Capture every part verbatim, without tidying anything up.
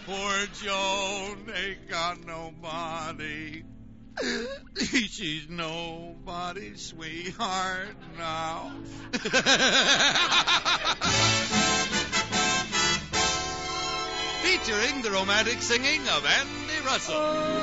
Poor Joan ain't got nobody. She's nobody's sweetheart now. Featuring the romantic singing of Andy Russell.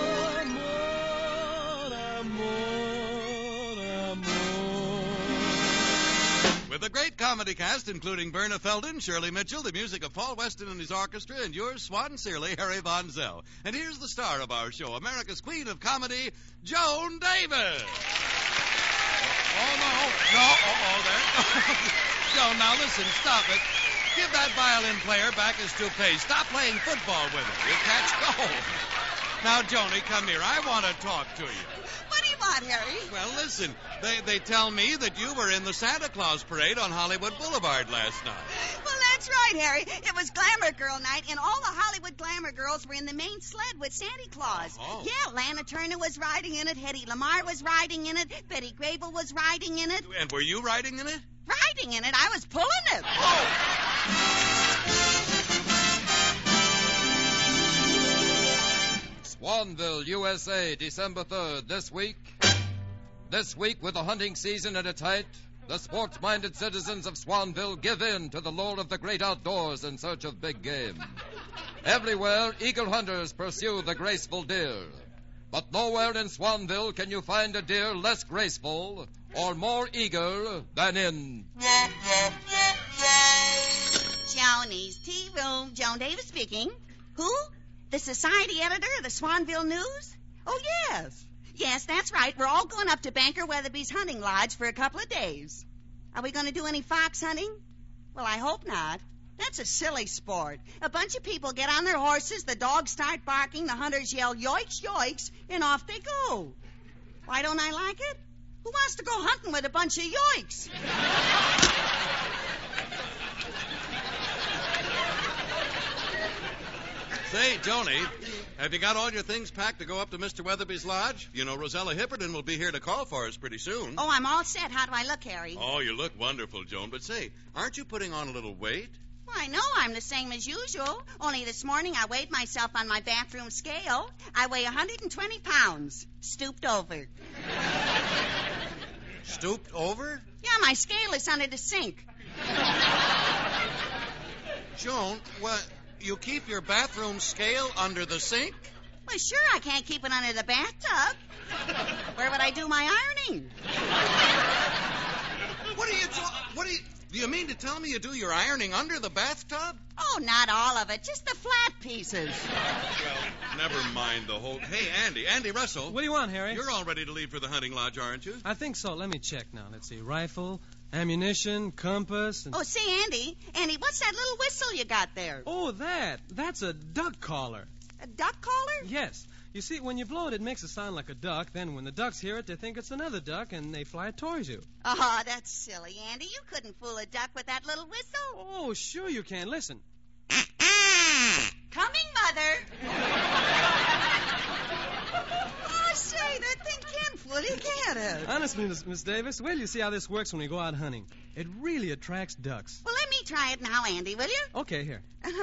Amor, amor, amor. With a great comedy cast including Verna Felden, Shirley Mitchell, the music of Paul Weston and his orchestra, and yours swan-sincerely, Harry Von Zell. And here's the star of our show, America's queen of comedy, Joan Davis. Oh, no, no, oh, oh, there. Joan, now listen, stop it. Give that violin player back his toupee. Stop playing football with it. You'll catch cold. Now, Joni, come here. I want to talk to you. What do you want, Harry? Well, listen, they, they tell me that you were in the Santa Claus parade on Hollywood Boulevard last night. Well, that's right, Harry. It was Glamour Girl night, and all the Hollywood Glamour girls were in the main sled with Santa Claus. Oh. Yeah, Lana Turner was riding in it, Hedy Lamarr was riding in it, Betty Grable was riding in it. And were you riding in it? Riding in it? I was pulling it. Oh! Swanville, U S A, December third, this week. This week, with the hunting season at its height, the sports-minded citizens of Swanville give in to the lure of the great outdoors in search of big game. Everywhere, eagle hunters pursue the graceful deer. But nowhere in Swanville can you find a deer less graceful or more eager than in... Joni's Tea Room. Joan Davis speaking. Who? The society editor of the Swanville News? Oh, yes. Yes, that's right. We're all going up to Banker Weatherby's hunting lodge for a couple of days. Are we going to do any fox hunting? Well, I hope not. That's a silly sport. A bunch of people get on their horses, the dogs start barking, the hunters yell, yoicks, yoicks, and off they go. Why don't I like it? Who wants to go hunting with a bunch of yoicks? Say, Joni, have you got all your things packed to go up to Mister Weatherby's lodge? You know, Rosella Hipperton will be here to call for us pretty soon. Oh, I'm all set. How do I look, Harry? Oh, you look wonderful, Joan. But say, aren't you putting on a little weight? Well, I know I'm the same as usual. Only this morning I weighed myself on my bathroom scale. I weigh one hundred twenty pounds. Stooped over. Stooped over? Yeah, my scale is under the sink. Joan, what? You keep your bathroom scale under the sink? Well, sure, I can't keep it under the bathtub. Where would I do my ironing? What are you ta- What do you... Do you mean to tell me you do your ironing under the bathtub? Oh, not all of it. Just the flat pieces. Well, never mind the whole... Hey, Andy. Andy Russell. What do you want, Harry? You're all ready to leave for the hunting lodge, aren't you? I think so. Let me check now. Let's see. Rifle, ammunition, compass, and... Oh, say, Andy. Andy, what's that little whistle you got there? Oh, that. That's a duck caller. A duck caller? Yes. You see, when you blow it, it makes a sound like a duck. Then when the ducks hear it, they think it's another duck, and they fly towards you. Oh, that's silly, Andy. You couldn't fool a duck with that little whistle. Oh, sure you can. Listen. Coming, Mother. Oh, say, that thing can fool you, can't it? Honestly, Miss, Miss Davis, wait till you see how this works when we go out hunting. It really attracts ducks. Well, let me try it now, Andy, will you? Okay, here.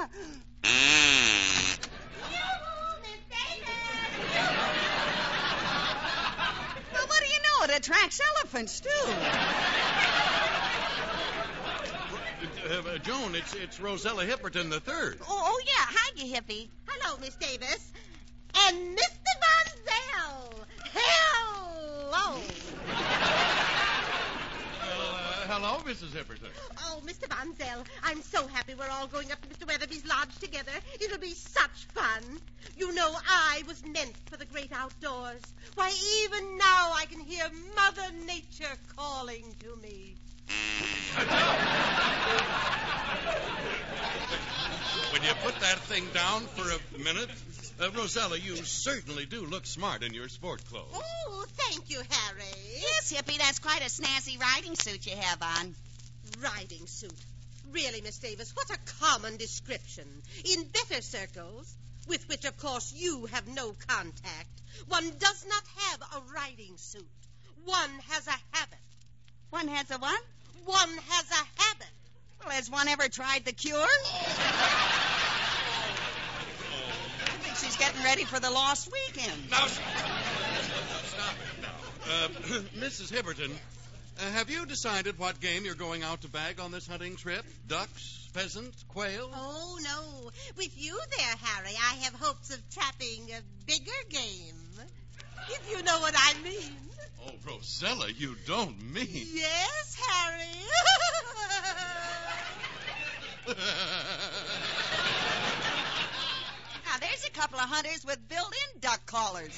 Well, what do you know? It attracts elephants, too. Uh, uh, Joan, it's it's Rosella Hipperton the third. Oh, oh, yeah. Hi, you hippie. Hello, Miss Davis. And Mister Von Zell. Hello. Well, uh, hello, Missus Hipperton. Oh, Mister Von Zell, I'm so happy we're all going up to Mister Weatherby's lodge together. It'll be such fun. You know, I was meant for the great outdoors. Why, even now I can hear Mother Nature calling to me. When you put that thing down for a minute, uh, Rosella, you certainly do look smart in your sport clothes. Oh, thank you, Harry. Yes, hippie, that's quite a snazzy riding suit you have on. Riding suit. Really, Miss Davis, what a common description. In better circles, with which, of course, you have no contact, one does not have a riding suit. One has a habit. One has a what? One has a habit. Well, has one ever tried the cure? Oh, getting ready for the lost weekend. Now, stop it now. Uh, Missus Hibberton, uh, have you decided what game you're going out to bag on this hunting trip? Ducks, pheasants, quail? Oh, no. With you there, Harry, I have hopes of tapping a bigger game. If you know what I mean. Oh, Rosella, you don't mean... Yes, Harry. Now, there's a couple of hunters with built-in duck callers.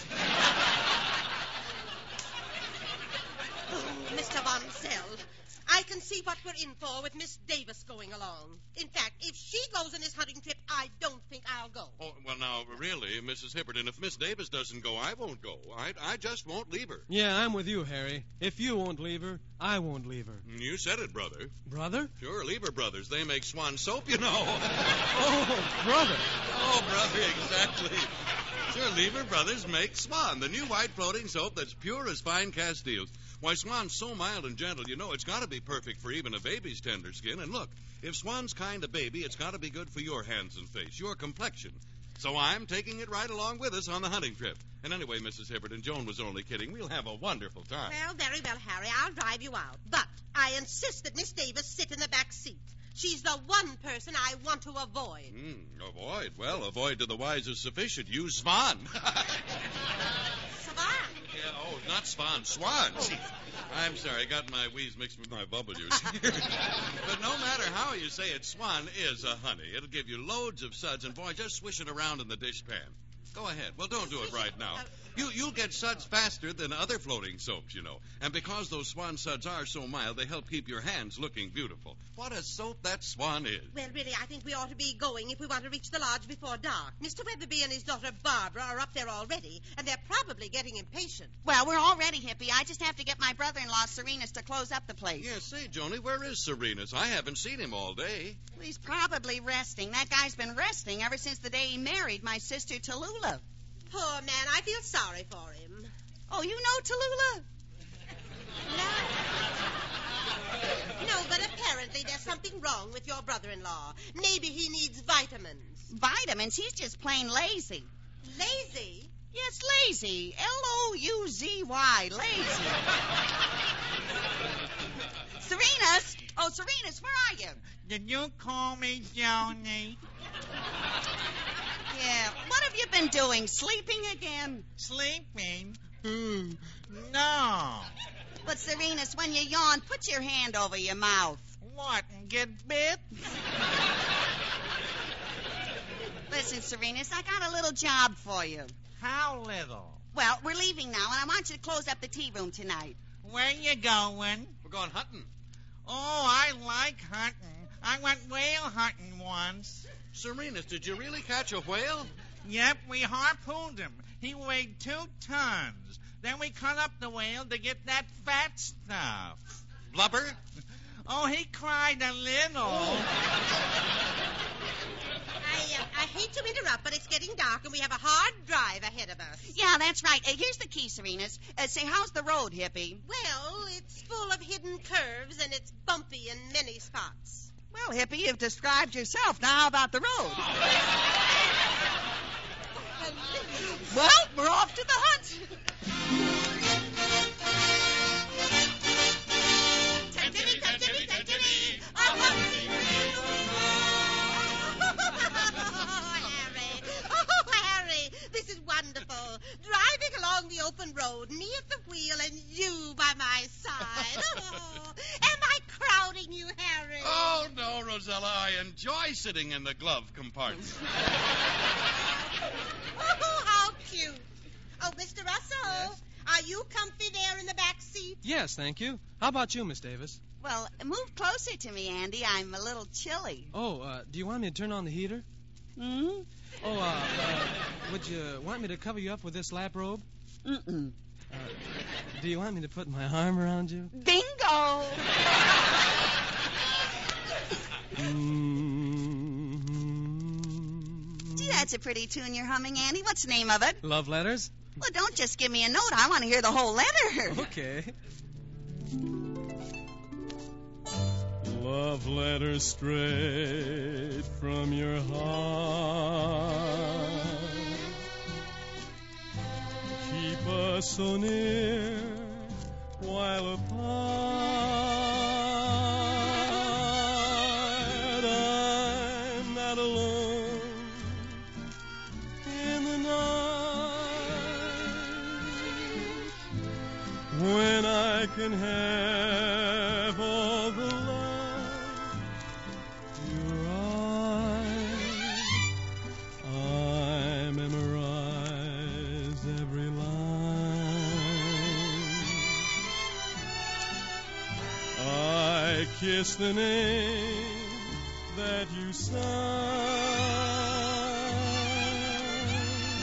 Oh, Mister Von Zell, I can see what we're in for with Miss Davis going along. In fact, if she goes on this hunting trip, I don't think I'll go. Oh, well, now, really, Missus Hibberton, if Miss Davis doesn't go, I won't go. I, I just won't leave her. Yeah, I'm with you, Harry. If you won't leave her, I won't leave her. You said it, brother. Brother? Sure, Lever Brothers. They make swan soap, you know. Oh, brother. Oh, brother, exactly. Sure, Lever Brothers make Swan, the new white floating soap that's pure as fine Castiles. Why, Swan's so mild and gentle, you know it's got to be perfect for even a baby's tender skin. And look, if Swan's kind of baby, it's got to be good for your hands and face, your complexion. So I'm taking it right along with us on the hunting trip. And anyway, Missus Hibberton, Joan was only kidding. We'll have a wonderful time. Well, very well, Harry. I'll drive you out. But I insist that Miss Davis sit in the back seat. She's the one person I want to avoid. Mm, avoid? Well, avoid to the wise is sufficient. Use Swan. Swan? Yeah, oh, not Swan, Swan. Oh. I'm sorry, I got my wheeze mixed with my bubble juice. But no matter how you say it, Swan is a honey. It'll give you loads of suds, and boy, just swish it around in the dishpan. Go ahead. Well, don't do it right now. You, you'll get suds faster than other floating soaps, you know. And because those Swan suds are so mild, they help keep your hands looking beautiful. What a soap that Swan is. Well, really, I think we ought to be going if we want to reach the lodge before dark. Mister Weatherby and his daughter Barbara are up there already, and they're probably getting impatient. Well, we're all ready, Hippie. I just have to get my brother-in-law, Serenus, to close up the place. Yeah, say, Joni, where is Serenus? I haven't seen him all day. Well, he's probably resting. That guy's been resting ever since the day he married my sister Tallulah. Poor man, I feel sorry for him. Oh, you know Tallulah? No. No, but apparently there's something wrong with your brother-in-law. Maybe he needs vitamins. Vitamins? He's just plain lazy. Lazy? Yes, lazy. L O U Z Y, lazy. Serenus! Oh, Serenus, where are you? Did you call me Joni? Yeah, what have you been doing? Sleeping again? Sleeping? Hmm. No. But, Serenus, when you yawn, put your hand over your mouth. What, get bit? Listen, Serenus, I got a little job for you. How little? Well, we're leaving now, and I want you to close up the tea room tonight. Where you going? We're going hunting. Oh, I like hunting. I went whale hunting once. Serenus, did you really catch a whale? Yep, we harpooned him. He weighed two tons. Then we cut up the whale to get that fat stuff. Blubber? Oh, he cried a little. I, uh, I hate to interrupt, but it's getting dark, and we have a hard drive ahead of us. Yeah, that's right. Uh, here's the key, Serenus. Uh, say, how's the road, Hippie? Well, it's full of hidden curves, and it's bumpy in many spots. Well, Hippie, you've described yourself. Now, how about the road? Well, we're off to the hunt. Tantini, tantini, tantini. Oh, Harry. Oh, Harry. This is wonderful. Driving along the open road, me at the wheel and you by my side. Oh, am I crowding you, Harry? Oh, no, Rosella. I enjoy sitting in the glove compartment. Oh, how cute. Oh, Mister Russell, Yes? are you comfy there in the back seat? Yes, thank you. How about you, Miss Davis? Well, move closer to me, Andy. I'm a little chilly. Oh, uh, do you want me to turn on the heater? Hmm? Oh, uh, uh, would you want me to cover you up with this lap robe? Mm-mm. Uh, do you want me to put my arm around you? Bingo! Gee, that's a pretty tune you're humming, Andy. What's the name of it? Love letters? Well, don't just give me a note. I want to hear the whole letter. Okay. Love letters straight from your heart us so near while apart. I'm not alone in the night when I can have all the love your eyes. I memorize every line. I kiss the name that you sign.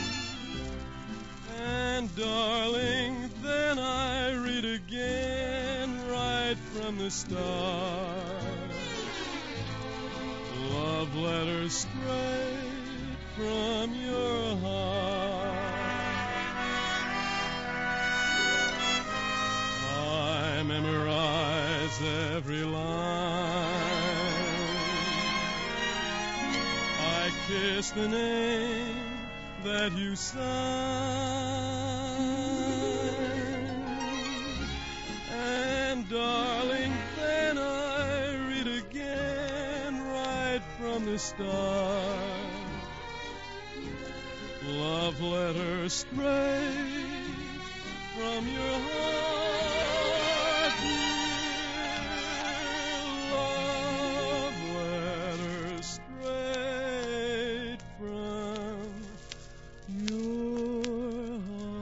And darling, then I read again right from the start. Love letters straight from your heart. I memorize every line. I kiss the name that you sign. And darling, then I read again right from the start. Love letters straight from your heart, dear. Love letters straight from your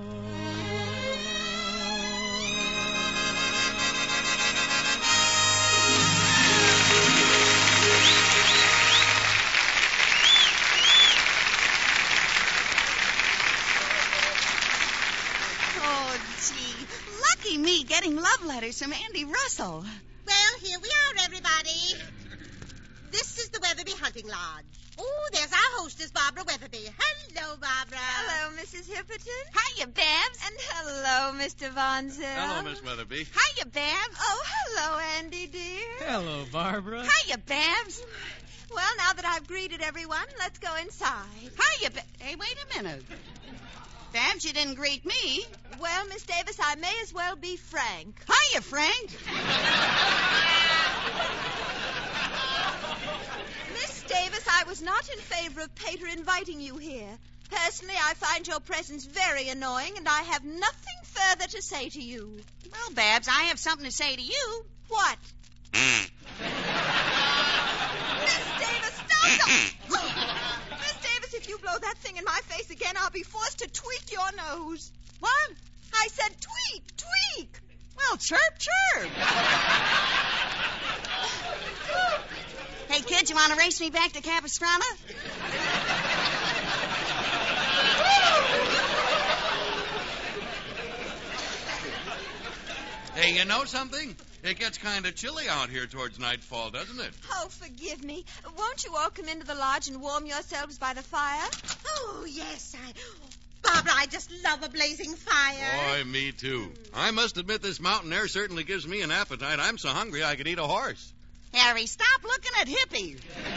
Oh, gee. Lucky me getting love letters from Andy Russell. Well, here we are, everybody. This is the Weatherby Hunting Lodge. Oh, there's our hostess, Barbara Weatherby. Hello, Barbara. Hello, Missus Hipperton. Hiya, Babs. And hello, Mister Von Zell. Hello, Miss Weatherby. Hiya, Babs. Oh, hello, Andy, dear. Hello, Barbara. Hiya, Babs. Well, now that I've greeted everyone, let's go inside. Hiya, Babs. Hey, wait a minute. Babs, you didn't greet me. Well, Miss Davis, I may as well be frank. Hiya, Frank. Miss Davis, I was not in favor of Pater inviting you here. Personally, I find your presence very annoying, and I have nothing further to say to you. Well, Babs, I have something to say to you. What? Miss Davis, stop! Don't- Miss Davis, if you blow that thing in my face again, I'll be forced to tweak your nose. What? I said tweak, tweak. Well, chirp, chirp. Hey, kids, you want to race me back to Capistrano? Hey, you know something? It gets kind of chilly out here towards nightfall, doesn't it? Oh, forgive me. Won't you all come into the lodge and warm yourselves by the fire? Oh, yes, I... Barbara, I just love a blazing fire. Boy, me too. I must admit this mountain air certainly gives me an appetite. I'm so hungry I could eat a horse. Harry, stop looking at hippies.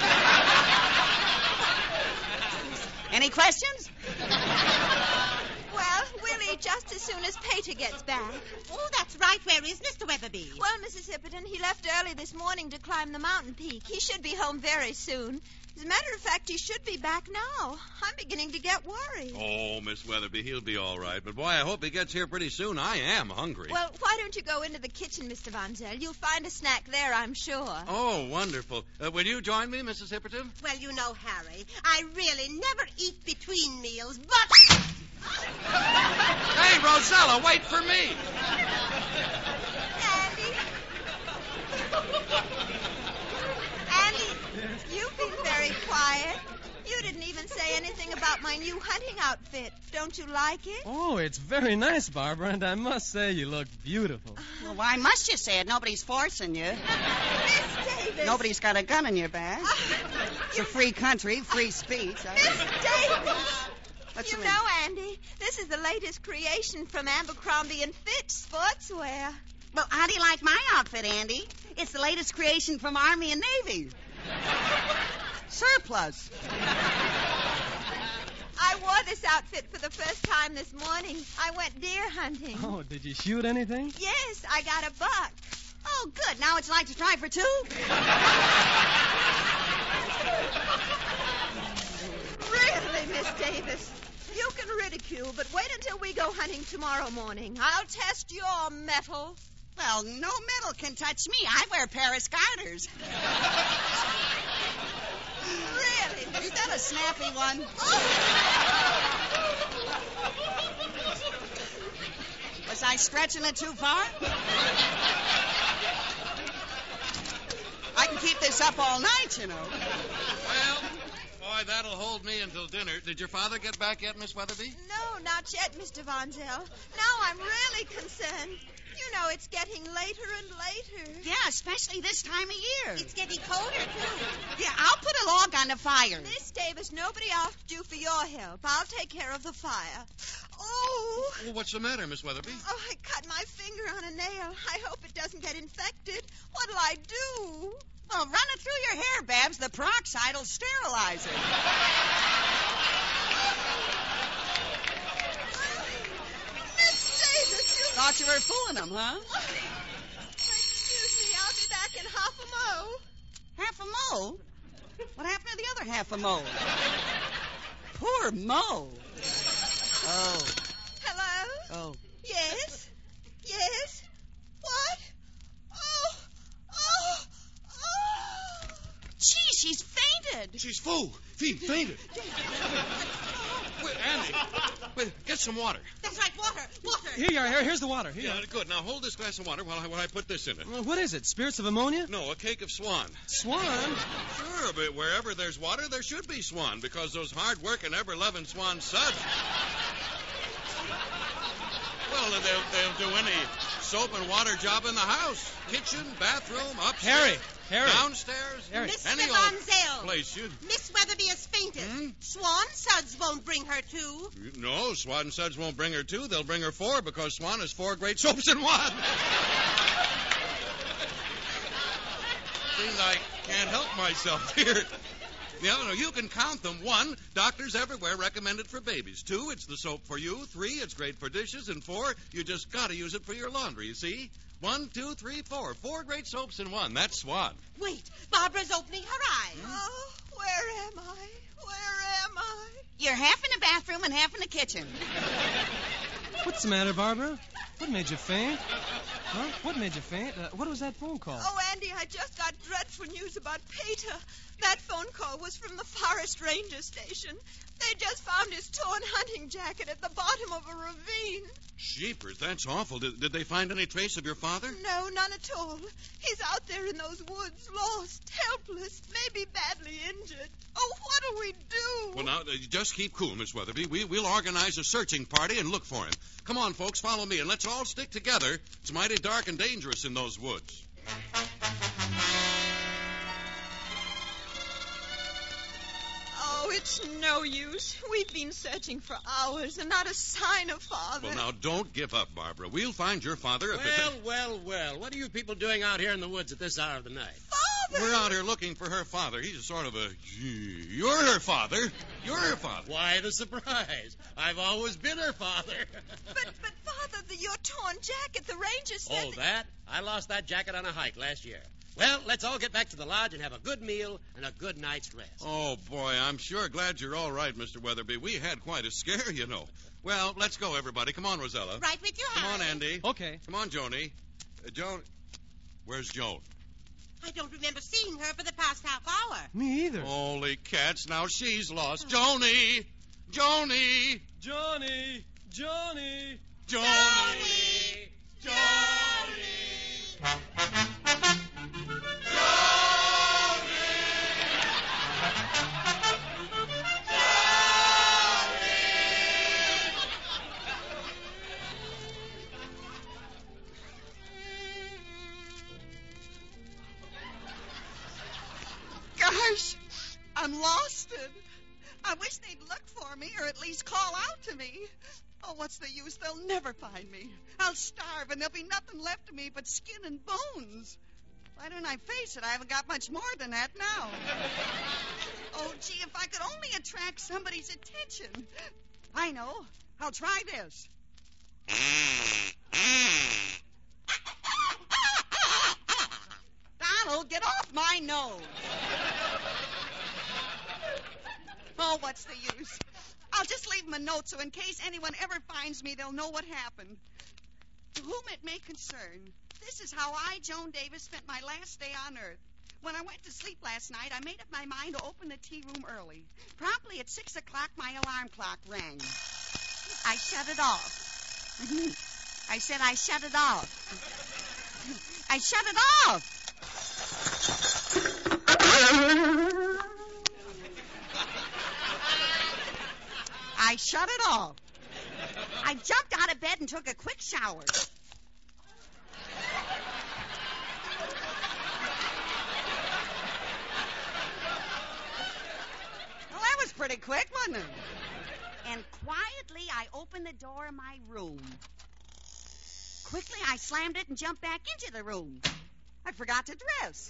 Any questions? Well, we'll eat just as soon as Pater gets back. Oh, that's right. Where is Mister Weatherby? Well, Missus Hipperton, he left early this morning to climb the mountain peak. He should be home very soon. As a matter of fact, he should be back now. I'm beginning to get worried. Oh, Miss Weatherby, he'll be all right. But, boy, I hope he gets here pretty soon. I am hungry. Well, why don't you go into the kitchen, Mister Von Zell? You'll find a snack there, I'm sure. Oh, wonderful. Uh, will you join me, Missus Hipperton? Well, you know, Harry, I really never eat between meals, but... Hey, Rosella, wait for me. Andy? Andy, you've been very quiet. You didn't even say anything about my new hunting outfit. Don't you like it? Oh, it's very nice, Barbara, and I must say you look beautiful. Well, why must you say it? Nobody's forcing you. Miss Davis. Nobody's got a gun in your back. Uh, It's a free country, free speech. Miss Davis. What's You the know, matter? Andy, this is the latest creation from Abercrombie and Fitch Sportswear. Well, how do you like my outfit, Andy? It's the latest creation from Army and Navy. Surplus. I wore this outfit for the first time this morning. I went deer hunting. Oh, did you shoot anything? Yes, I got a buck. Oh, good. Now it's like to try for two. Really, Miss Davis? You can ridicule, but wait until we go hunting tomorrow morning. I'll test your mettle. Well, no metal can touch me. I wear Paris garters. Really, Miss Is that a snappy one? Was I stretching it too far? I can keep this up all night, you know. Well, boy, that'll hold me until dinner. Did your father get back yet, Miss Weatherby? No, not yet, Mister Von Zell. Now I'm really concerned. You know, it's getting later and later. Yeah, especially this time of year. It's getting colder, too. Yeah, I'll put a log on the fire. Miss Davis, nobody asked you for your help. I'll take care of the fire. Oh. Well, what's the matter, Miss Weatherby? Oh, I cut my finger on a nail. I hope it doesn't get infected. What'll I do? Well, run it through your hair, Babs. The peroxide will sterilize it. Miss Davis, you... Thought you were fooling them, huh? Excuse me, I'll be back in half a mo. Half a mo? What happened to the other half a mo? Poor Mo. Oh. Hello? Oh. Yes? Yes? What? Oh! Oh! Oh! Gee, she's fainted. She's full. Feet fainted. Wait, Andy, wait, get some water. That's right, water, water. Here you are. Here, here's the water. Here. Yeah, good. Now hold this glass of water while I, while I put this in it. Well, what is it? Spirits of ammonia? No, a cake of swan. Swan? Sure, but wherever there's water, there should be swan, because those hard-working, ever-loving swan suds. Well, they'll, they'll do any soap and water job in the house. Kitchen, bathroom, upstairs. Harry, Harry. Downstairs. Harry. Mister Any Von old Zell. place you... Miss Weatherby has fainted. Hmm? Swan Suds won't bring her to. No, Swan Suds won't bring her two. They'll bring her four, because Swan is four great soaps in one. Seems I can't help myself here. Yeah, no, you can count them. One, doctors everywhere recommend it for babies. Two, it's the soap for you. Three, it's great for dishes. And four, you just got to use it for your laundry, you see? One, two, three, four. Four great soaps in one. That's Swan. Wait, Barbara's opening her eyes. Oh, where am I? Where am I? You're half in the bathroom and half in the kitchen. What's the matter, Barbara? What made you faint? Huh? What made you faint? Uh, what was that phone call? Oh, Andy, I just got dreadful news about Peter. That phone call was from the Forest Ranger Station. They just found his torn hunting jacket at the bottom of a ravine. Jeepers, that's awful. Did, did they find any trace of your father? No, none at all. He's out there in those woods, lost, helpless, maybe badly injured. Oh, what'll we do? Well, now, uh, just keep cool, Miss Weatherby. We, we'll organize a searching party and look for him. Come on, folks, follow me, and let's all stick together. It's mighty dark and dangerous in those woods. Oh, it's no use. We've been searching for hours and not a sign of Father. Well, now, don't give up, Barbara. We'll find your father if Well, it... well, well. What are you people doing out here in the woods at this hour of the night? Father! We're out here looking for her father. He's a sort of a... Gee, you're her father. You're her father. Why the surprise? I've always been her father. But, but Father, the, your torn jacket, the ranger said... Oh, that? I lost that jacket on a hike last year. Well, let's all get back to the lodge and have a good meal and a good night's rest. Oh, boy, I'm sure glad you're all right, Mister Weatherby. We had quite a scare, you know. Well, let's go, everybody. Come on, Rosella. Right with you, Come on, Harry. Andy. Okay. Come on, Joni. Uh, Joan... Where's Joan? I don't remember seeing her for the past half hour. Me either. Holy cats, now she's lost. Joni! Joni! Johnny! Johnny! Joni! Joni! Gosh, I'm lost. I wish they'd look for me or at least call out to me. Oh, what's the use? They'll never find me. I'll starve and there'll be nothing left of me but skin and bones. Why don't I face it? I haven't got much more than that now. Oh, gee, if I could only attract somebody's attention. I know. I'll try this. Donald, get off my nose. Oh, what's the use? I'll just leave him a note so in case anyone ever finds me, they'll know what happened. To whom it may concern, this is how I, Joan Davis, spent my last day on Earth. When I went to sleep last night, I made up my mind to open the tea room early. Promptly at six o'clock, my alarm clock rang. I shut it off. I said I shut it off. I shut it off. I shut it off. I jumped out of bed and took a quick shower. Well, that was pretty quick, wasn't it? And quietly, I opened the door of my room. Quickly, I slammed it and jumped back into the room. I forgot to dress.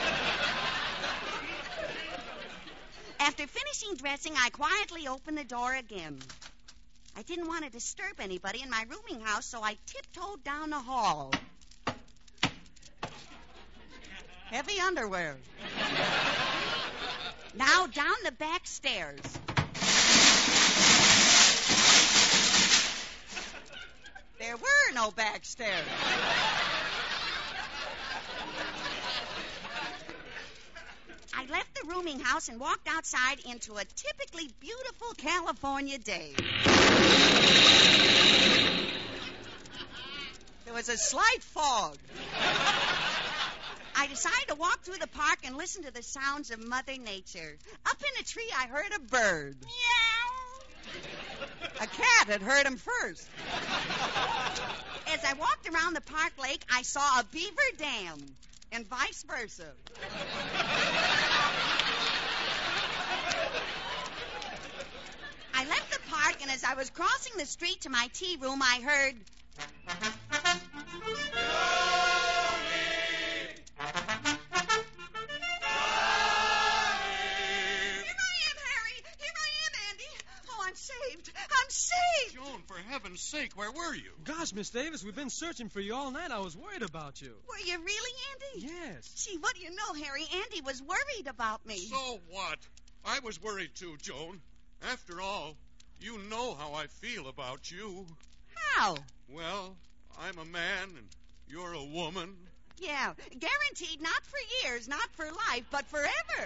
After finishing dressing, I quietly opened the door again. I didn't want to disturb anybody in my rooming house, so I tiptoed down the hall. Heavy underwear. Now down the back stairs. There were no back stairs. I left the rooming house and walked outside into a typically beautiful California day. There was a slight fog. I decided to walk through the park and listen to the sounds of Mother Nature. Up in a tree, I heard a bird. Meow. A cat had heard him first. As I walked around the park lake, I saw a beaver dam, and vice versa. I left the park, and as I was crossing the street to my tea room, I heard... Joan, for heaven's sake, where were you? Gosh, Miss Davis, we've been searching for you all night. I was worried about you. Were you really, Andy? Yes. Gee, what do you know, Harry? Andy was worried about me. So what? I was worried too, Joan. After all, you know how I feel about you. How? Well, I'm a man and you're a woman. Yeah, guaranteed not for years, not for life, but forever.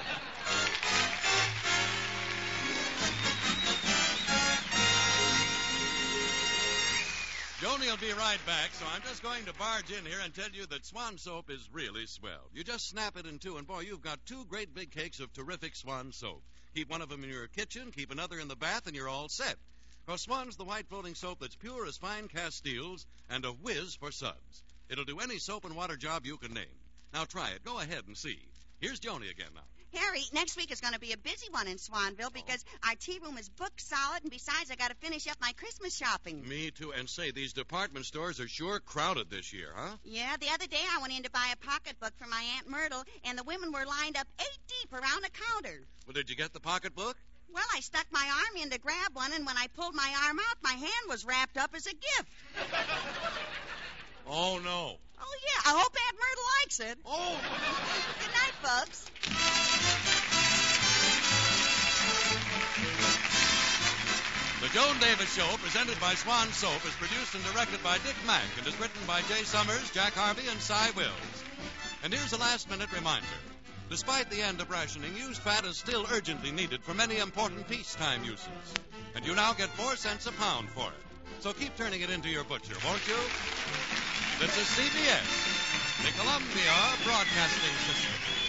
Joni will be right back, so I'm just going to barge in here and tell you that Swan soap is really swell. You just snap it in two, and boy, you've got two great big cakes of terrific Swan soap. Keep one of them in your kitchen, keep another in the bath, and you're all set. Because Swan's the white floating soap that's pure as fine Castiles and a whiz for suds. It'll do any soap and water job you can name. Now try it. Go ahead and see. Here's Joni again now. Harry, next week is going to be a busy one in Swanville because oh. our tea room is booked solid, and besides, I got to finish up my Christmas shopping. Me too. And say, these department stores are sure crowded this year, huh? Yeah, the other day I went in to buy a pocketbook for my Aunt Myrtle, and the women were lined up eight deep around the counter. Well, did you get the pocketbook? Well, I stuck my arm in to grab one, and when I pulled my arm out, my hand was wrapped up as a gift. Oh, no. Oh, yeah. I hope Aunt Myrtle likes it. Oh. Good night, folks. The Joan Davis Show, presented by Swan Soap, is produced and directed by Dick Mack and is written by Jay Summers, Jack Harvey, and Cy Wills. And here's a last-minute reminder. Despite the end of rationing, used fat is still urgently needed for many important peacetime uses. And you now get four cents a pound for it. So keep turning it into your butcher, won't you? This is C B S, the Columbia Broadcasting System.